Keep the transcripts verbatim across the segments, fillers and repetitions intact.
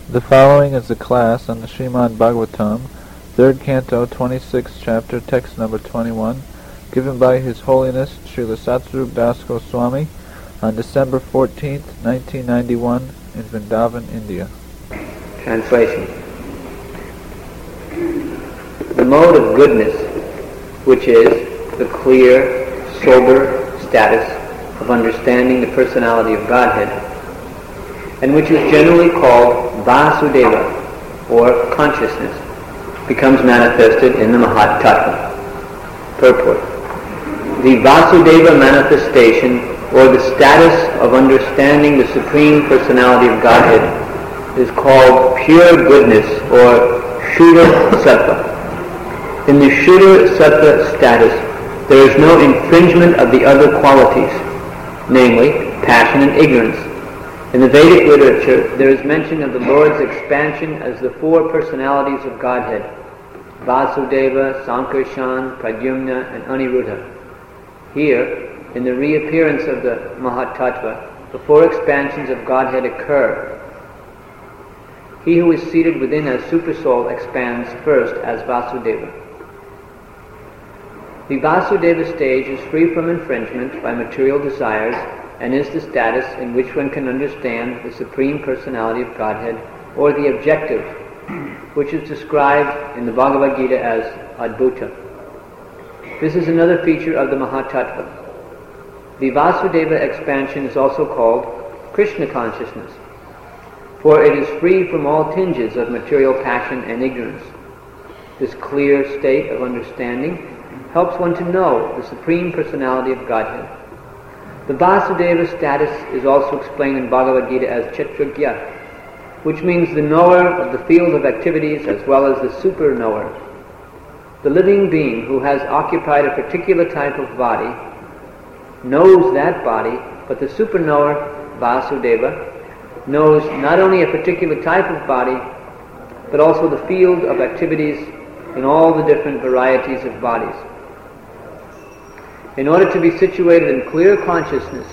The following is a class on the Srimad Bhagavatam, third canto, twenty-sixth chapter, text number twenty-one, given by His Holiness Srila Satsvarup Das Goswami on December fourteenth, nineteen ninety-one, in Vrindavan, India. Translation. The mode of goodness, which is the clear, sober status of understanding the personality of Godhead, and which is generally called Vasudeva, or consciousness, becomes manifested in the Mahat Tattva. Purport. The Vasudeva manifestation, or the status of understanding the Supreme Personality of Godhead, is called pure goodness, or Shuddha Sattva. In the Shuddha Sattva status, there is no infringement of the other qualities, namely passion and ignorance. In the Vedic literature, there is mention of the Lord's expansion as the four personalities of Godhead: Vasudeva, Sankarshan, Pradyumna, and Aniruddha. Here, in the reappearance of the Mahat Tattva, the four expansions of Godhead occur. He who is seated within as Supersoul expands first as Vasudeva. The Vasudeva stage is free from infringement by material desires and is the status in which one can understand the Supreme Personality of Godhead, or the objective, which is described in the Bhagavad Gita as Adbhuta. This is another feature of the Mahatattva. The Vasudeva expansion is also called Krishna consciousness, for it is free from all tinges of material passion and ignorance. This clear state of understanding helps one to know the Supreme Personality of Godhead. The Vasudeva status is also explained in Bhagavad Gita as Kshetrajna, which means the knower of the field of activities as well as the super knower. The living being who has occupied a particular type of body knows that body, but the super knower, Vasudeva, knows not only a particular type of body, but also the field of activities in all the different varieties of bodies. In order to be situated in clear consciousness,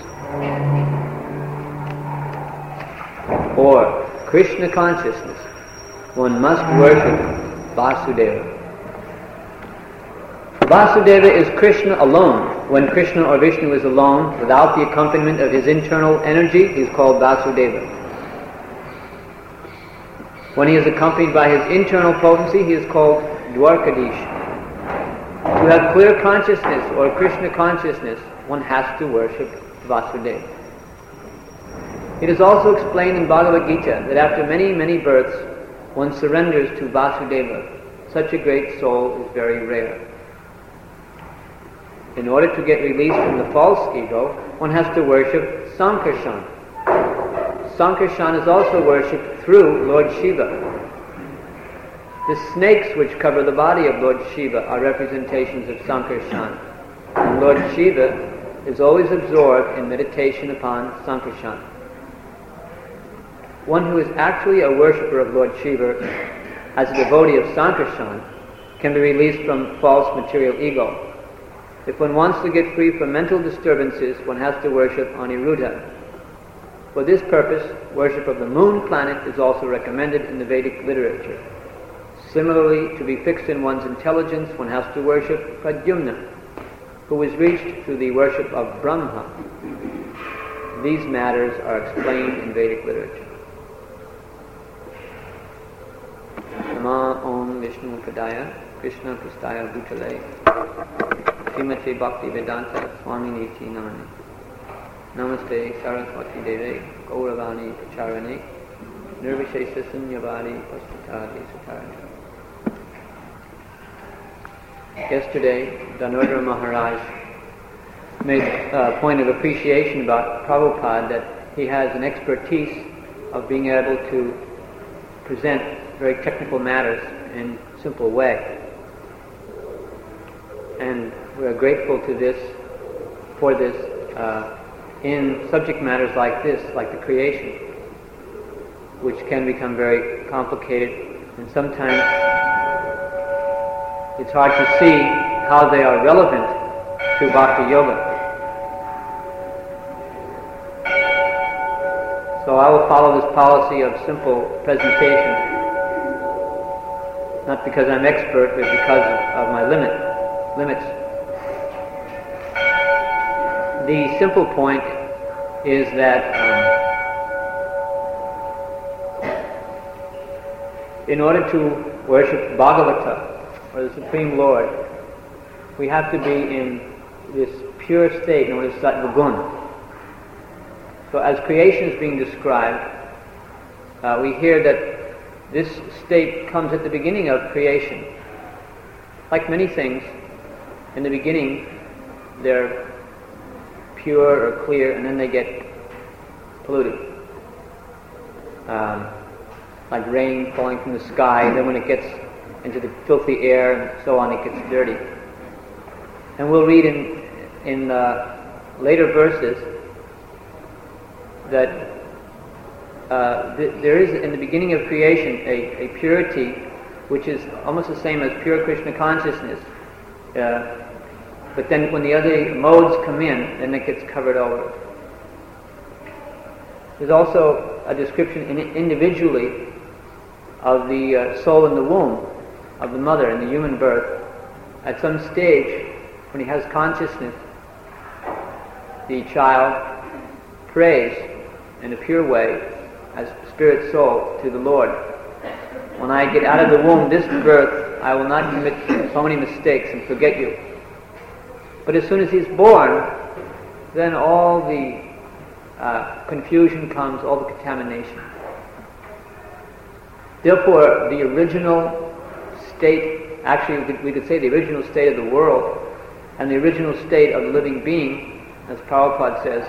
or Krishna consciousness, one must worship Vasudeva. Vasudeva is Krishna alone. When Krishna or Vishnu is alone, without the accompaniment of his internal energy, he is called Vasudeva. When he is accompanied by his internal potency, he is called Dwarkadish. To have clear consciousness, or Krishna consciousness, one has to worship Vasudeva. It is also explained in Bhagavad Gita that after many, many births, one surrenders to Vasudeva. Such a great soul is very rare. In order to get released from the false ego, one has to worship Sankarshan. Sankarshan is also worshipped through Lord Shiva. The snakes which cover the body of Lord Shiva are representations of Sankarshan. And Lord Shiva is always absorbed in meditation upon Sankarshan. One who is actually a worshipper of Lord Shiva, as a devotee of Sankarshan, can be released from false material ego. If one wants to get free from mental disturbances, one has to worship Aniruddha. For this purpose, worship of the moon planet is also recommended in the Vedic literature. Similarly, to be fixed in one's intelligence, one has to worship Pradyumna, who is reached through the worship of Brahma. These matters are explained in Vedic literature. Nama Om Vishnu Padaya Krishna Prastaya Bhutale Srimate Bhakti Vedanta Swami Niti Namane Namaste Saraswati Deve Gauravani Pacharane Nirvishesha Sunyavadi Pastitadi Satarana. Yesterday, Dhanurdhara Maharaj made a point of appreciation about Prabhupada, that he has an expertise of being able to present very technical matters in a simple way. And we are grateful to this, for this, uh, in subject matters like this, like the creation, which can become very complicated, and sometimes it's hard to see how they are relevant to Bhakti Yoga. So I will follow this policy of simple presentation, not because I'm expert, but because of, of my limit, limits. The simple point is that um, in order to worship Bhagavata, or the Supreme Lord, we have to be in this pure state known as Sattva Gun. So as creation is being described, uh, we hear that this state comes at the beginning of creation. Like many things, in the beginning they're pure or clear, and then they get polluted. Um, like rain falling from the sky, and then when it gets into the filthy air and so on, it gets dirty. And we'll read in, in uh, later verses that uh, th- there is, in the beginning of creation, a, a purity which is almost the same as pure Krishna consciousness. Uh, but then when the other modes come in, then it gets covered over. There's also a description in, individually of the uh, soul in the womb of the mother in the human birth. At some stage, when he has consciousness, the child prays in a pure way as spirit soul to the Lord. When I get out of the womb this birth, I will not commit so many mistakes and forget you. But as soon as he's born, then all the uh, confusion comes, all the contamination. Therefore, the original state, actually we could, we could say the original state of the world and the original state of the living being, as Prabhupada says,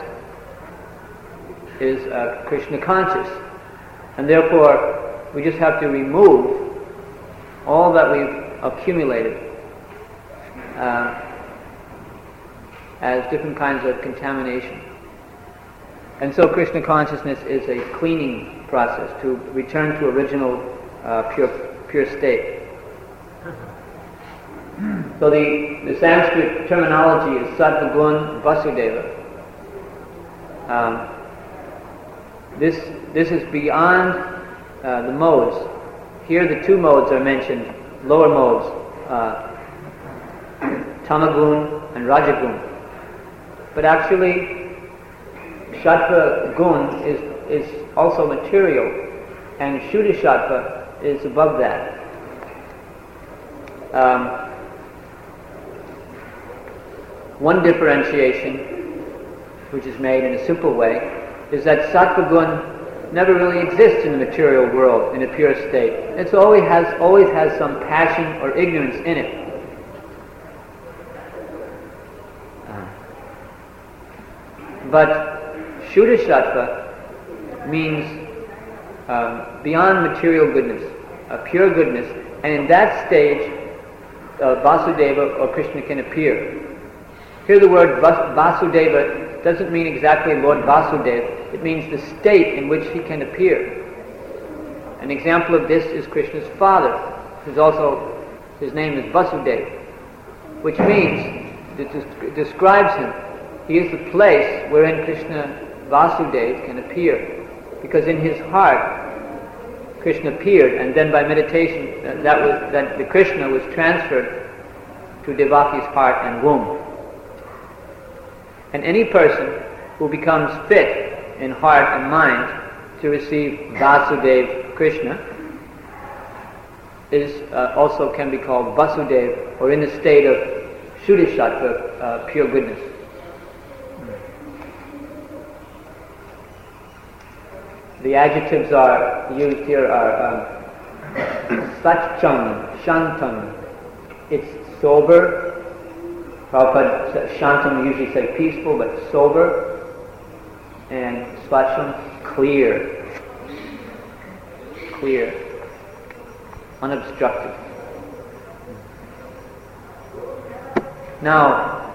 is uh, Krishna conscious. And therefore, we just have to remove all that we've accumulated uh, as different kinds of contamination. And so Krishna consciousness is a cleaning process to return to original uh, pure pure state. So the, the Sanskrit terminology is Sattva Gun Vasudeva. Um, this this is beyond uh, the modes. Here the two modes are mentioned, lower modes, uh, Tamagun and Rajagun. But actually, Sattva Gun is, is also material, and Shuddha Sattva is above that. Um, one differentiation, which is made in a simple way, is that Sattva Gun never really exists in the material world in a pure state. It always has, always has some passion or ignorance in it. But Shuddha Sattva means um, beyond material goodness, a pure goodness, and in that stage, uh, Vasudeva or Krishna can appear. Here the word Vas- Vasudeva doesn't mean exactly Lord Vasudeva, it means the state in which he can appear. An example of this is Krishna's father, who's also, his name is Vasudeva, which means, it describes him. He is the place wherein Krishna Vasudeva can appear, because in his heart Krishna appeared, and then by meditation uh, that was that the Krishna was transferred to Devaki's heart and womb. And any person who becomes fit in heart and mind to receive Vasudeva Krishna is uh, also can be called Vasudeva, or in the state of Shuddha Sattva, uh, pure goodness. The adjectives are used here are um, Satcham, Shantam. It's sober. Prabhupada says Shantam, we usually say peaceful, but sober. And Svacham, clear. Clear. Unobstructed. Now,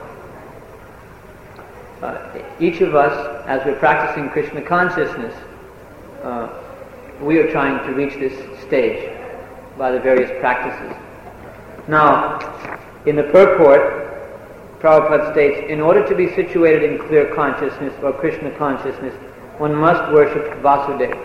uh, each of us, as we're practicing Krishna consciousness, Uh, we are trying to reach this stage by the various practices. Now, in the purport, Prabhupada states, in order to be situated in clear consciousness or Krishna consciousness, one must worship Vasudeva.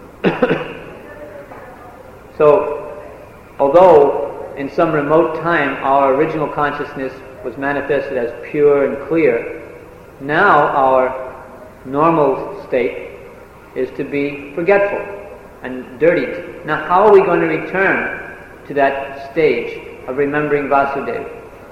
So, although in some remote time our original consciousness was manifested as pure and clear, now our normal state is to be forgetful and dirtied. Now, how are we going to return to that stage of remembering Vasudeva?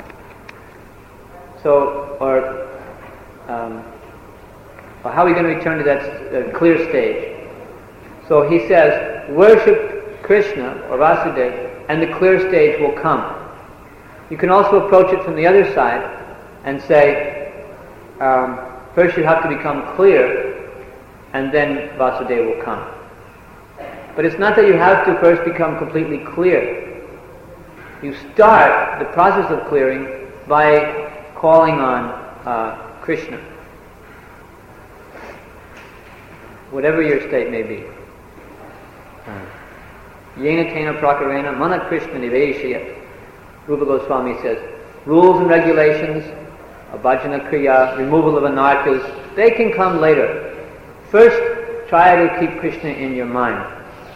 So, or, um, or how are we going to return to that uh, clear stage? So he says, worship Krishna or Vasudeva, and the clear stage will come. You can also approach it from the other side and say, um, first you have to become clear, and then Vasudeva will come. But it's not that you have to first become completely clear. You start the process of clearing by calling on uh, Krishna, whatever your state may be. Yena tena prakarena mana Krishna niveshayat. Rupa Goswami says, rules and regulations, abhajana kriya, removal of anarthas, they can come later. First, try to keep Krishna in your mind.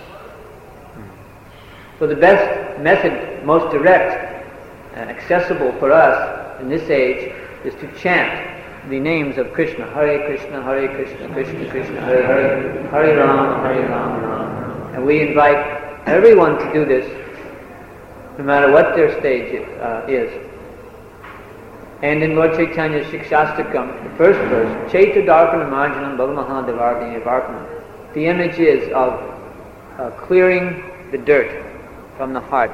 So the best method, most direct, uh, accessible for us in this age, is to chant the names of Krishna. Hare Krishna, Hare Krishna, Krishna Krishna, Hare Hare, Hare Rama, Hare Rama, Rama. And we invite everyone to do this, no matter what their stage uh, is. And in Lord Chaitanya's Shikshastakam, the first verse, Chaita Darpana Marjanam Bhavamaha Devardhini Varpanam. The image is of uh, clearing the dirt from the heart.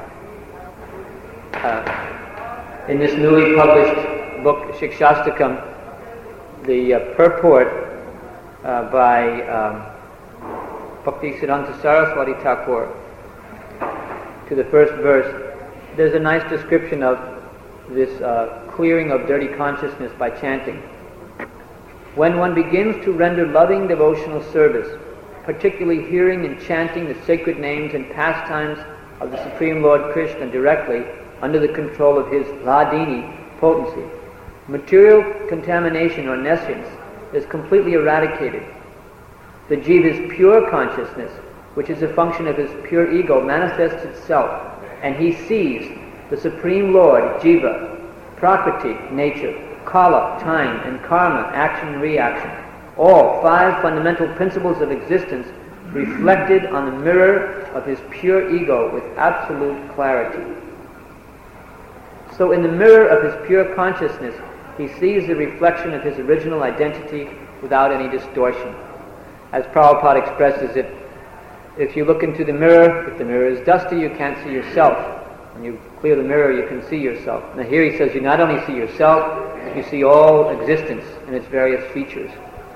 Uh, in this newly published book, Shikshastakam, the uh, purport uh, by um, Bhaktisiddhanta Saraswati Thakur to the first verse, there's a nice description of this uh, clearing of dirty consciousness by chanting. When one begins to render loving devotional service, particularly hearing and chanting the sacred names and pastimes of the Supreme Lord Krishna directly under the control of his Vladini potency, material contamination or nescience is completely eradicated. The jiva's pure consciousness, which is a function of his pure ego, manifests itself, and he sees the Supreme Lord, Jiva, Prakriti, nature, Kala, time, and Karma, action and reaction, all five fundamental principles of existence reflected on the mirror of his pure ego with absolute clarity. So in the mirror of his pure consciousness, he sees the reflection of his original identity without any distortion. As Prabhupada expresses it, if you look into the mirror, if the mirror is dusty, you can't see yourself. When you clear the mirror, you can see yourself. Now here he says you not only see yourself, you see all existence in its various features.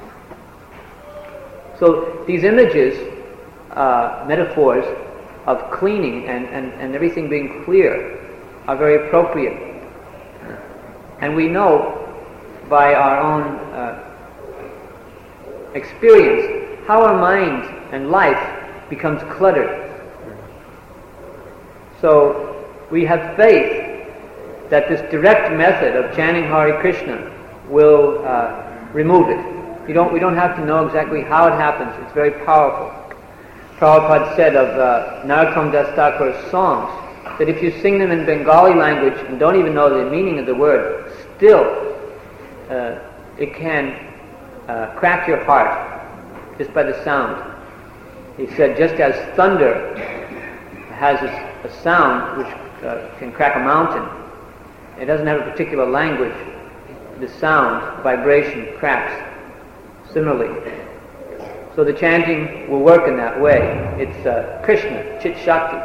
So these images, uh, metaphors of cleaning and, and, and everything being clear are very appropriate. And we know by our own uh, experience how our mind and life becomes cluttered. So we have faith that this direct method of chanting Hare Krishna will uh, remove it. You don't, we don't have to know exactly how it happens. It's very powerful. Prabhupada said of uh, Narottam Das Thakur's songs that if you sing them in Bengali language and don't even know the meaning of the word, still uh, it can uh, crack your heart just by the sound. He said just as thunder has a, a sound which uh, can crack a mountain, it doesn't have a particular language, the sound, vibration, cracks. Similarly, so the chanting will work in that way. It's uh, Krishna, Chit Shakti.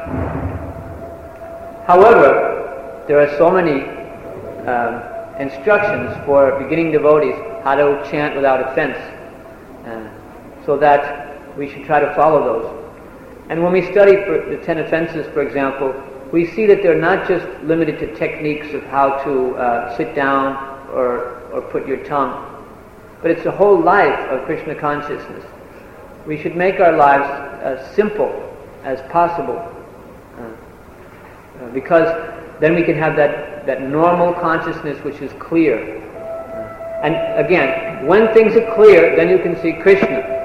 However, there are so many um, instructions for beginning devotees how to chant without offense, uh, so that we should try to follow those. And when we study for the ten offenses, for example, we see that they're not just limited to techniques of how to uh, sit down or, or put your tongue, but it's a whole life of Krishna consciousness. We should make our lives as simple as possible, uh, uh, because then we can have that, that normal consciousness which is clear. Uh, and again, when things are clear, then you can see Krishna.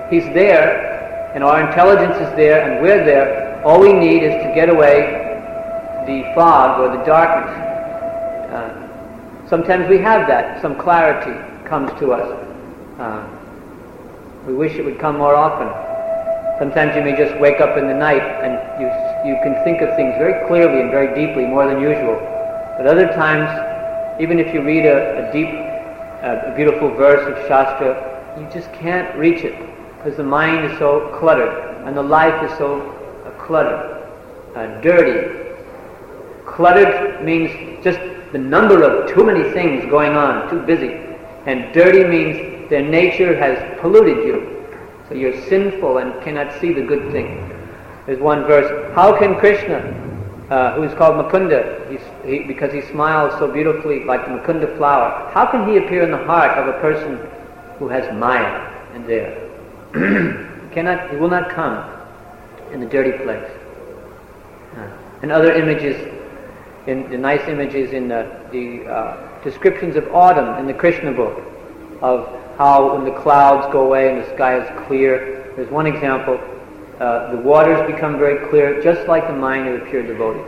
He's there, and our intelligence is there, and we're there. All we need is to get away the fog or the darkness. Uh, sometimes we have that. Some clarity comes to us. Uh, we wish it would come more often. Sometimes you may just wake up in the night and you you can think of things very clearly and very deeply, more than usual. But other times, even if you read a, a deep, uh, a beautiful verse of Shastra, you just can't reach it because the mind is so cluttered and the life is so uh, cluttered, uh, dirty. Cluttered means just the number of too many things going on, too busy. And dirty means their nature has polluted you. So you're sinful and cannot see the good thing. There's one verse, how can Krishna, uh, who is called Mukunda, he's, he, because he smiles so beautifully like the Mukunda flower, how can he appear in the heart of a person who has Maya in there? he cannot, he will not come in the dirty place. Uh, and other images, in the nice images in the, the uh, descriptions of autumn in the Krishna book, of how when the clouds go away and the sky is clear. There's one example, uh, the waters become very clear, just like the mind of a pure devotee.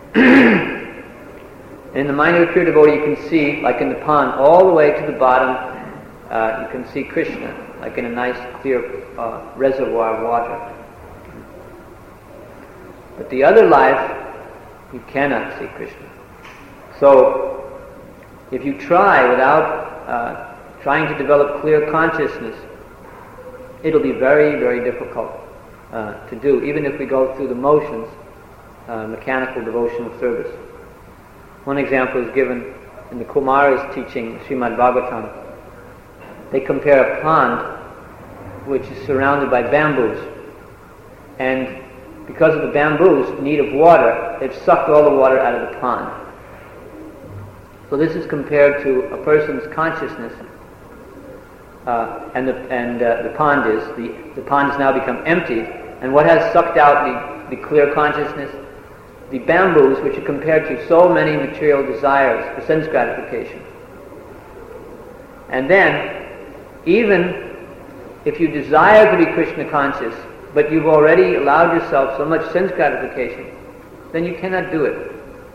In the mind of a pure devotee you can see, like in the pond, all the way to the bottom, uh, you can see Krishna, like in a nice clear uh, reservoir of water. But the other life, you cannot see Krishna. So, if you try without uh, trying to develop clear consciousness, it'll be very, very difficult uh, to do, even if we go through the motions, uh, mechanical devotional service. One example is given in the Kumaras teaching, Srimad Bhagavatam. They compare a pond which is surrounded by bamboos, and because of the bamboos' need of water, they've sucked all the water out of the pond. So this is compared to a person's consciousness, uh, and the and uh, the pond is the the pond has now become empty, and what has sucked out the, the clear consciousness? The bamboos, which are compared to so many material desires for sense gratification. And then, even if you desire to be Krishna conscious, but you've already allowed yourself so much sense gratification, then you cannot do it.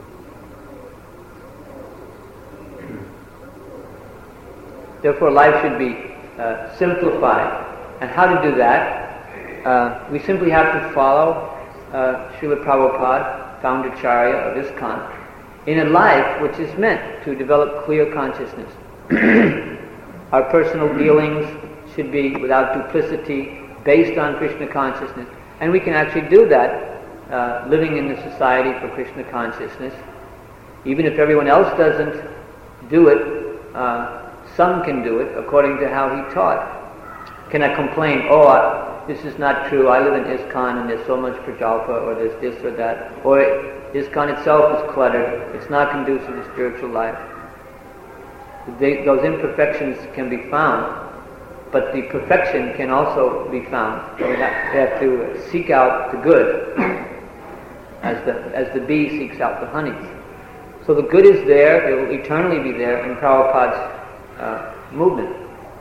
Therefore, life should be uh, simplified. And how to do that? Uh, we simply have to follow uh, Srila Prabhupada, founder-charya of ISKCON, in a life which is meant to develop clear consciousness. Our personal dealings should be without duplicity, based on Krishna consciousness. And we can actually do that uh, living in the Society for Krishna Consciousness. Even if everyone else doesn't do it, uh, some can do it according to how he taught. Cannot complain, oh, I, this is not true, I live in ISKCON and there's so much prajalpa, or there's this or that, or ISKCON itself is cluttered, it's not conducive to spiritual life. They, those imperfections can be found, but the perfection can also be found. We have, we have to seek out the good, as the as the bee seeks out the honey. So the good is there; it will eternally be there in Prabhupada's uh, movement.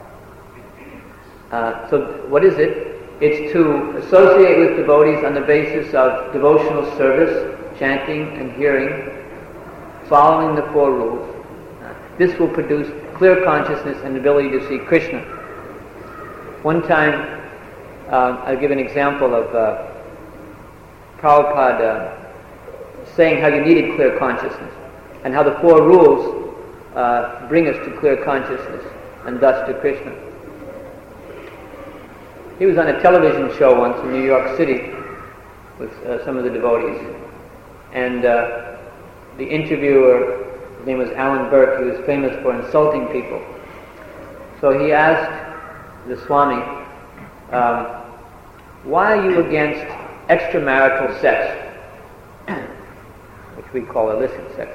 Uh, so what is it? It's to associate with devotees on the basis of devotional service, chanting and hearing, following the four rules. Uh, this will produce clear consciousness and ability to see Krishna. One time, uh, I'll give an example of uh, Prabhupada uh, saying how you needed clear consciousness, and how the four rules uh, bring us to clear consciousness, and thus to Krishna. He was on a television show once in New York City with uh, some of the devotees, and uh, the interviewer, his name was Alan Burke, he was famous for insulting people. So he asked the Swami, um, why are you against extramarital sex, which we call illicit sex?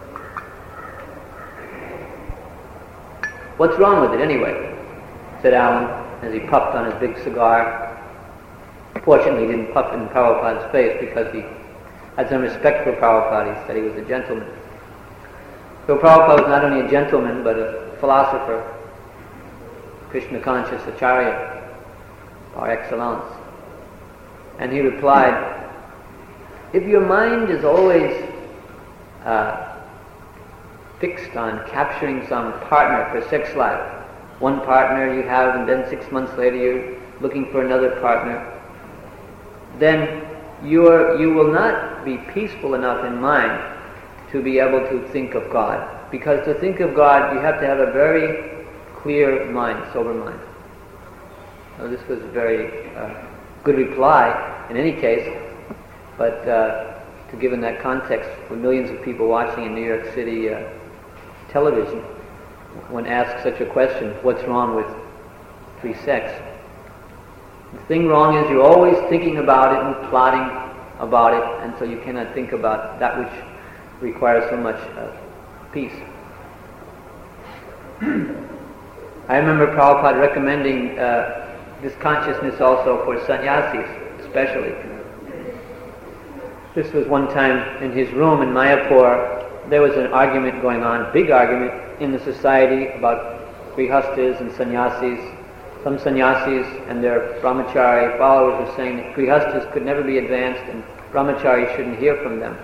What's wrong with it anyway? Said Alan, as he puffed on his big cigar. Fortunately, he didn't puff in Prabhupada's face because he had some respect for Prabhupada. He said he was a gentleman. So Prabhupada was not only a gentleman, but a philosopher, Krishna conscious acharya. par excellence. And he replied, if your mind is always uh, fixed on capturing some partner for sex life, one partner you have and then six months later you're looking for another partner, then you are, you will not be peaceful enough in mind to be able to think of God. Because to think of God, you have to have a very clear mind, sober mind. Now, this was a very uh, good reply in any case, but uh, to give in that context, with millions of people watching in New York City uh, television, when asked such a question, what's wrong with free sex? The thing wrong is you're always thinking about it and plotting about it, and so you cannot think about that which requires so much uh, peace. I remember Prabhupada recommending uh, this consciousness also for sannyasis, especially. This was one time in his room in Mayapur. There was an argument going on, big argument in the society about grihastas and sannyasis. Some sannyasis and their brahmachari followers were saying that grihastas could never be advanced and brahmachari shouldn't hear from them.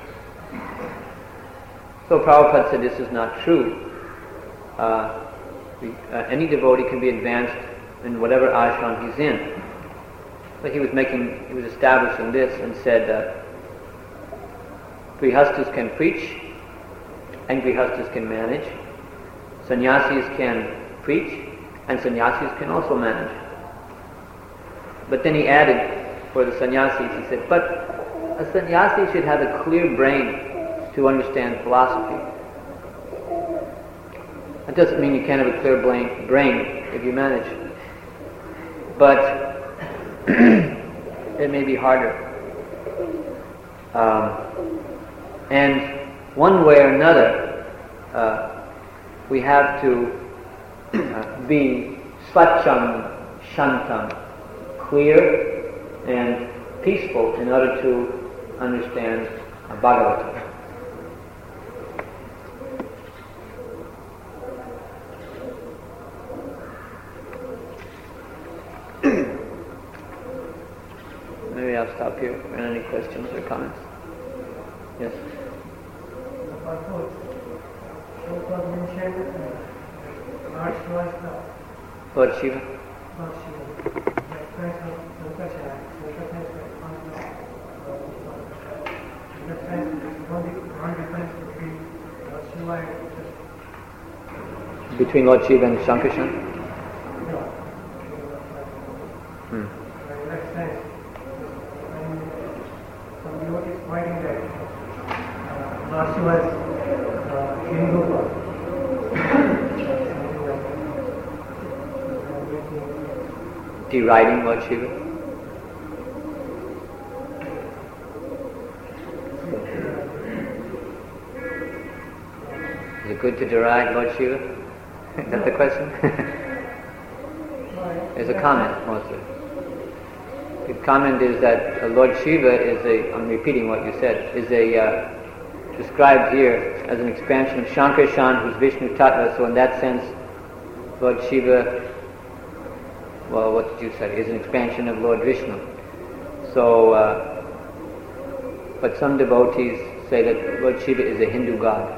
So Prabhupada said this is not true. Uh, uh, any devotee can be advanced in whatever ashram he's in. But he was making, he was establishing this and said uh, grihastas can preach and grihastas can manage. Sannyasis can preach and sannyasis can also manage. But then he added for the sannyasis, he said, but a sannyasi should have a clear brain to understand philosophy. That doesn't mean you can't have a clear brain, brain if you manage. But it may be harder. Um, and one way or another, uh, we have to uh, be swacham, shantam, clear and peaceful in order to understand uh, Bhagavatam. Maybe I'll stop here. Are there any questions or comments? Yes? Lord Shiva? Lord Shiva. Between Lord Shiva and Shankarshan? Hmm. Lord Shiva's uh, Hindu. Deriding Lord Shiva? Is it good to deride Lord Shiva? Is that the question? There's a comment mostly. The comment is that uh, Lord Shiva is a, I'm repeating what you said, is a, uh, described here as an expansion of Shankarshan, who's Vishnu Tattva, so in that sense, Lord Shiva, well, what did you say, is an expansion of Lord Vishnu. So, uh, but some devotees say that Lord Shiva is a Hindu god.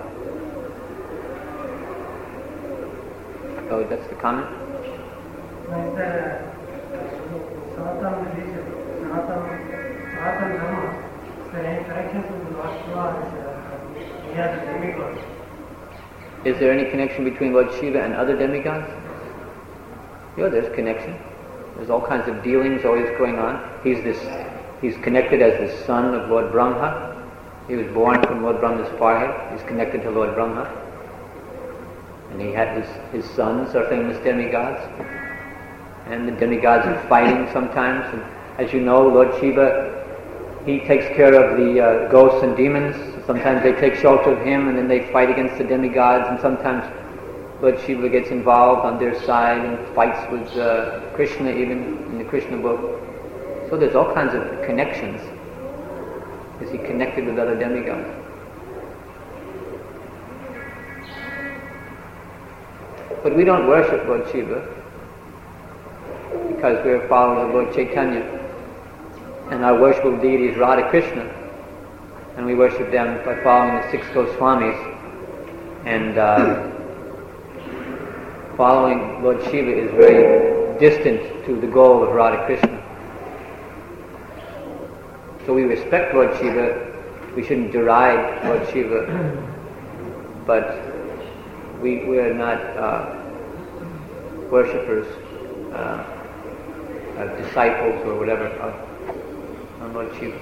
Oh, that's the comment? No, it's Sanatana religion, Sanatana, Sanatana Dharma, is there any connection to the Lord Shiva? He has a demigod. Is there any connection between Lord Shiva and other demigods? Yeah, there's connection. There's all kinds of dealings always going on. He's this, he's connected as the son of Lord Brahma. He was born from Lord Brahma's forehead. He's connected to Lord Brahma. And he had his, his sons are famous demigods. And the demigods are fighting sometimes. And as you know, Lord Shiva, he takes care of the uh, ghosts and demons. Sometimes they take shelter of him and then they fight against the demigods. And sometimes Lord Shiva gets involved on their side and fights with uh, Krishna, even in the Krishna book. So there's all kinds of connections. Is he connected with other demigods? But we don't worship Lord Shiva because we are followers of Lord Chaitanya, and our worshipable deity is Radha Krishna, and we worship them by following the six Goswamis, and uh, following Lord Shiva is very distant to the goal of Radha Krishna. So we respect Lord Shiva. We shouldn't deride Lord Shiva, but we we are not uh, worshippers, uh, uh, disciples or whatever of, of Lord Shiva.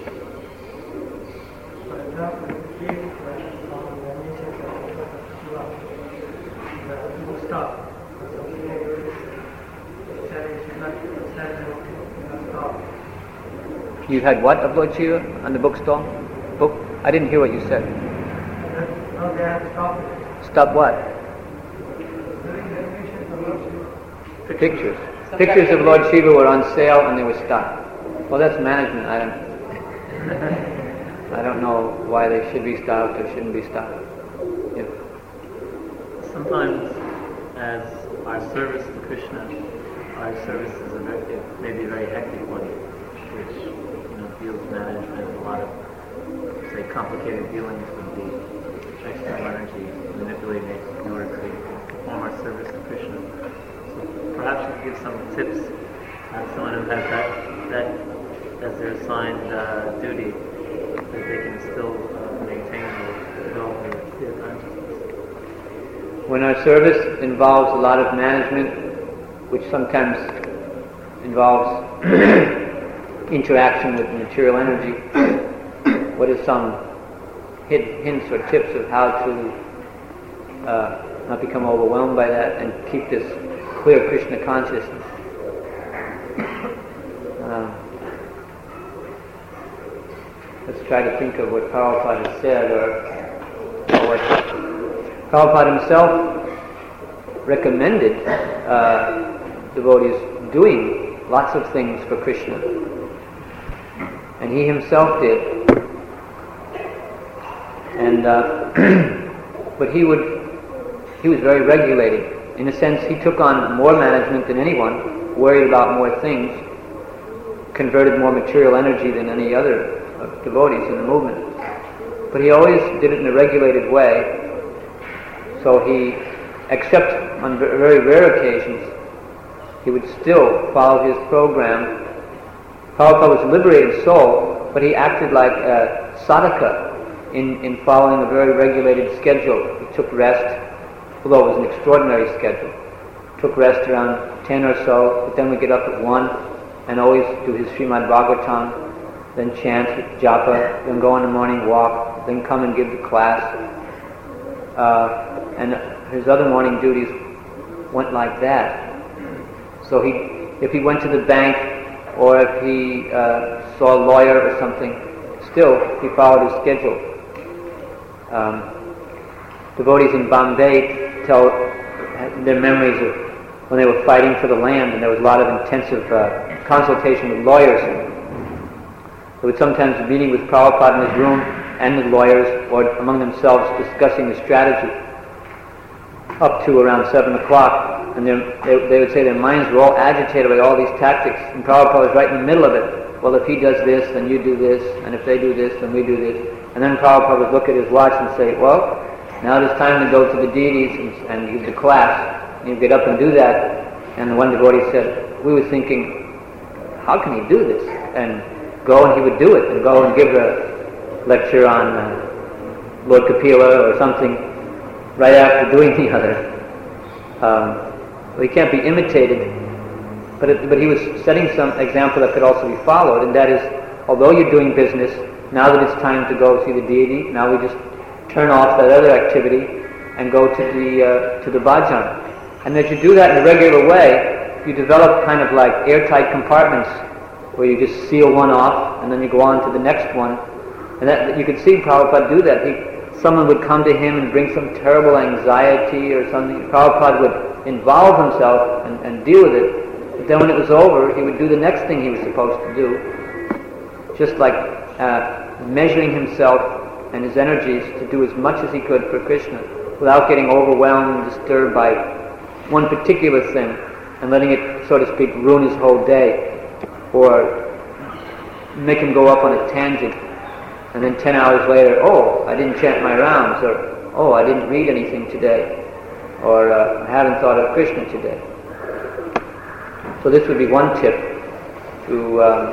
For example, if on the nature of Shiva, the stop, so he said he should not said stop. You had what of Lord Shiva on the bookstall? Book? I didn't hear what you said. No, they have stopped. Stop what? Pictures. Pictures of Lord Shiva were on sale and they were stopped. Well, that's management. I don't. I don't know why they should be stopped or shouldn't be stopped. Yeah. Sometimes, as our service to Krishna, our service is a very, it may be a very hectic one, which you know deals with management, a lot of say complicated dealings with the external energy manipulating it in order to perform our service to Krishna. So perhaps you could give some tips on someone who has that that as their assigned uh, duty, that they can still uh, maintain or develop their clear consciousness. When our service involves a lot of management, which sometimes involves interaction with material energy, what are some hints or tips of how to uh, not become overwhelmed by that and keep this clear Krishna consciousness? Uh, let's try to think of what Prabhupada has said, or, or what Prabhupada himself recommended uh, devotees doing lots of things for Krishna. And he himself did. And uh, but he would he was very regulated. In a sense, he took on more management than anyone, worried about more things, converted more material energy than any other uh, devotees in the movement. But he always did it in a regulated way. So he, except on very rare occasions, he would still follow his program. Prabhupada was a liberated soul, but he acted like a sadhaka in, in following a very regulated schedule. He took rest, although it was an extraordinary schedule. Took rest around ten or so, but then would get up at one and always do his Srimad Bhagavatam, then chant japa, then go on a morning walk, then come and give the class. Uh, and his other morning duties went like that. So he, if he went to the bank, or if he uh, saw a lawyer or something, still he followed his schedule. Um, devotees in Bombay tell their memories of when they were fighting for the land, and there was a lot of intensive uh, consultation with lawyers. They would sometimes be meeting with Prabhupada in his room and the lawyers, or among themselves discussing the strategy, up to around seven o'clock. And they, they would say their minds were all agitated by all these tactics, and Prabhupada was right in the middle of it. Well, if he does this, then you do this, and if they do this, then we do this. And then Prabhupada would look at his watch and say, well, now it is time to go to the deities and, and give the class. And he'd get up and do that. And the one devotee said, we were thinking, how can he do this? And go, and he would do it, and go and give a lecture on uh, Lord Kapila or something right after doing the other. Um, well, he can't be imitated, but it, but he was setting some example that could also be followed, and that is, although you're doing business, now that it's time to go see the deity, now we just turn off that other activity and go to the uh, to the bhajan. And as you do that in a regular way, you develop kind of like airtight compartments where you just seal one off and then you go on to the next one. And that you could see Prabhupada do that. He, someone would come to him and bring some terrible anxiety or something. Prabhupada would involve himself and, and deal with it. But then when it was over, he would do the next thing he was supposed to do. Just like uh, measuring himself and his energies to do as much as he could for Krishna without getting overwhelmed and disturbed by one particular thing. and letting it, so to speak, ruin his whole day, or make him go up on a tangent, and then ten hours later, oh, I didn't chant my rounds, or oh, I didn't read anything today, or uh, I haven't thought of Krishna today. So this would be one tip, to um,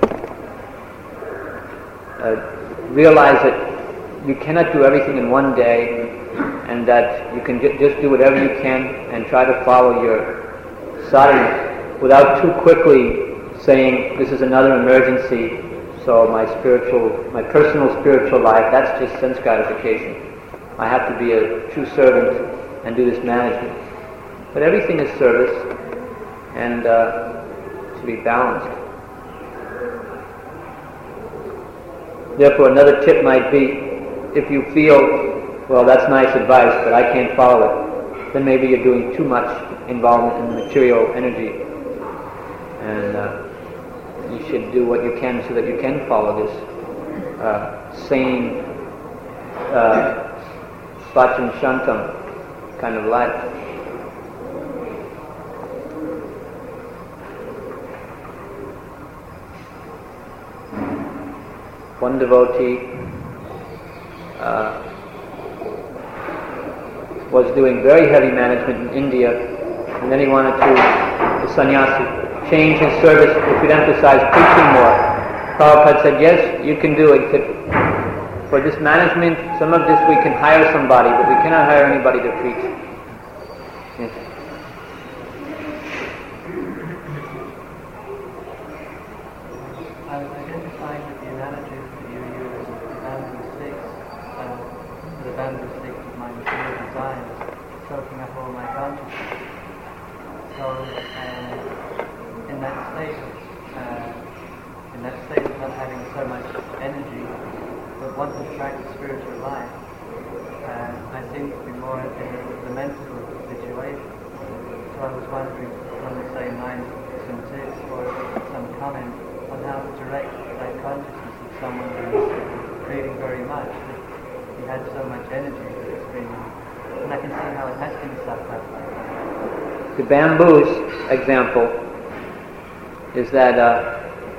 uh, realize that you cannot do everything in one day, and that you can ju- just do whatever you can and try to follow your sadhana without too quickly saying, this is another emergency, so my spiritual, my personal spiritual life, that's just sense gratification. I have to be a true servant and do this management. But everything is service, and uh, to be balanced. Therefore, another tip might be, if you feel, well, that's nice advice, but I can't follow it, then maybe you're doing too much involvement in material energy. And uh, you should do what you can so that you can follow this uh, sane, uh, svacham shantam kind of life. One devotee uh, was doing very heavy management in India, and then he wanted to, the sannyasi, change his service if he'd emphasize preaching more. Prabhupada said, yes, you can do it. He said, for this management, some of this we can hire somebody, but we cannot hire anybody to preach. Yes. I was identifying with the analogy that you used, the bamboo sticks, uh, the bamboo sticks of my material desires, soaking up all my consciousness. So, uh, in that state, uh, in that state of not having so much energy, but want to track the spiritual life, uh, I seem to be more in a lamentable situation. So I was wondering, on the same line, some tips or some comment on how to direct that consciousness of someone who is creating very much. He had so much energy that it's been, and I can see how it has been sucked up. The bamboos example is that uh,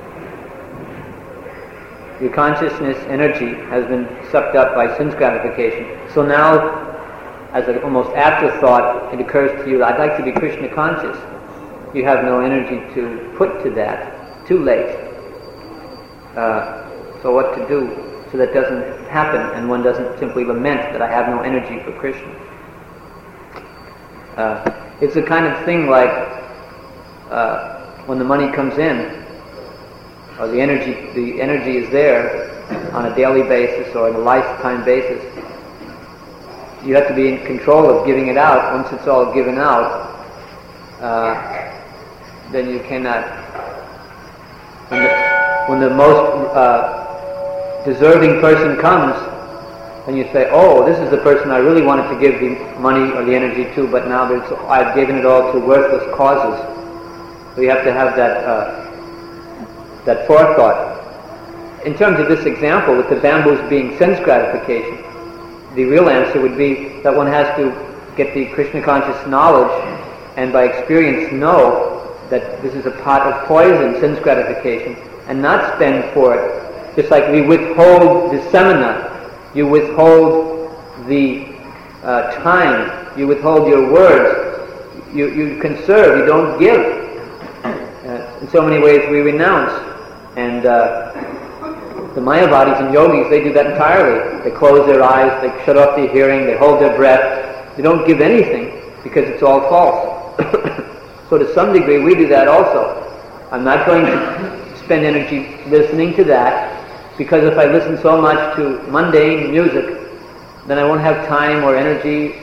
your consciousness energy has been sucked up by sense gratification. So now, as an almost afterthought, it occurs to you, I'd like to be Krishna conscious. You have no energy to put to that. Too late. Uh, so what to do so that doesn't happen and one doesn't simply lament that I have no energy for Krishna. Uh, it's a kind of thing like uh, when the money comes in, or the energy, the energy is there on a daily basis or on a lifetime basis. You have to be in control of giving it out. Once it's all given out, uh, then you cannot. When the, when the most uh, deserving person comes, and you say, "Oh, this is the person I really wanted to give the money or the energy to, but now there's, I've given it all to worthless causes." So you have to have that uh, that forethought. In terms of this example, with the bamboos being sense gratification, the real answer would be that one has to get the Krishna conscious knowledge, and by experience know that this is a pot of poison, sense gratification, and not spend for it. Just like we withhold the semina, you withhold the uh, time, you withhold your words, you, you conserve, you don't give. Uh, in so many ways we renounce. And uh, the Mayavadis and yogis, they do that entirely. They close their eyes, they shut off their hearing, they hold their breath. They don't give anything because it's all false. So to some degree we do that also. I'm not going to spend energy listening to that, because if I listen so much to mundane music, then I won't have time or energy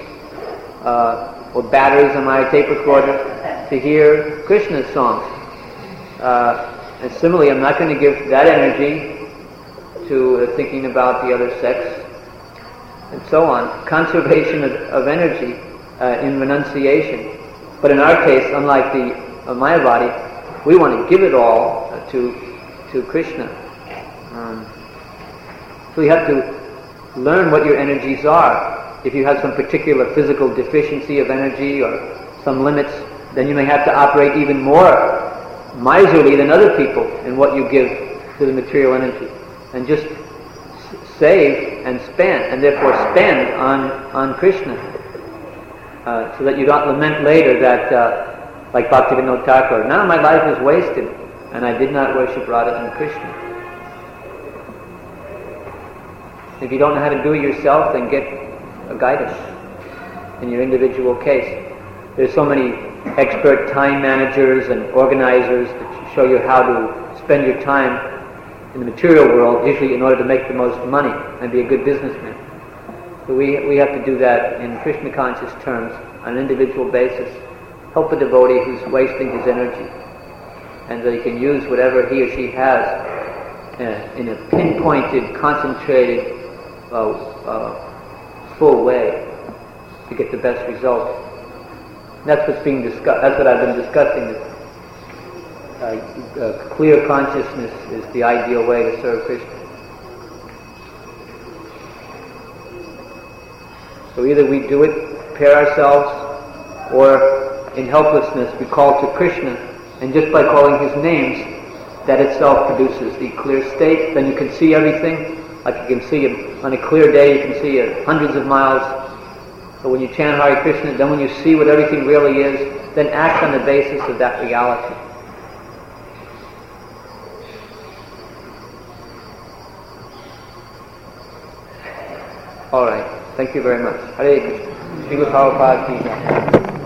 uh, or batteries on my tape recorder to hear Krishna's songs. Uh, and similarly, I'm not going to give that energy to uh, thinking about the other sex, and so on. Conservation of, of energy uh, in renunciation. But in our case, unlike the uh, Mayavadi, we want to give it all uh, to to Krishna. Um, so you have to learn what your energies are. If you have some particular physical deficiency of energy or some limits, then you may have to operate even more miserly than other people in what you give to the material energy, and just s- save and spend, and therefore spend on, on Krishna, uh, so that you don't lament later that, uh, like Bhaktivinoda Thakur, now my life is wasted, and I did not worship Radha and Krishna. If you don't know how to do it yourself, then get a guidance in your individual case. There's so many expert time managers and organizers that show you how to spend your time in the material world, usually in order to make the most money and be a good businessman. So we, we have to do that in Krishna conscious terms on an individual basis. Help a devotee who's wasting his energy, and that he can use whatever he or she has uh, in a pinpointed, concentrated, uh, uh, full way to get the best result. That's what's being discussed. That's what I've been discussing. That, uh, uh, clear consciousness is the ideal way to serve Krishna. So either we do it, prepare ourselves, or in helplessness we call to Krishna, and just by calling his names, that itself produces the clear state. Then you can see everything, like you can see him on a clear day, you can see it hundreds of miles. But when you chant Hare Krishna, then when you see what everything really is, then act on the basis of that reality. All right. Thank you very much. Hare Krishna. Srila Prabhupada ki jai.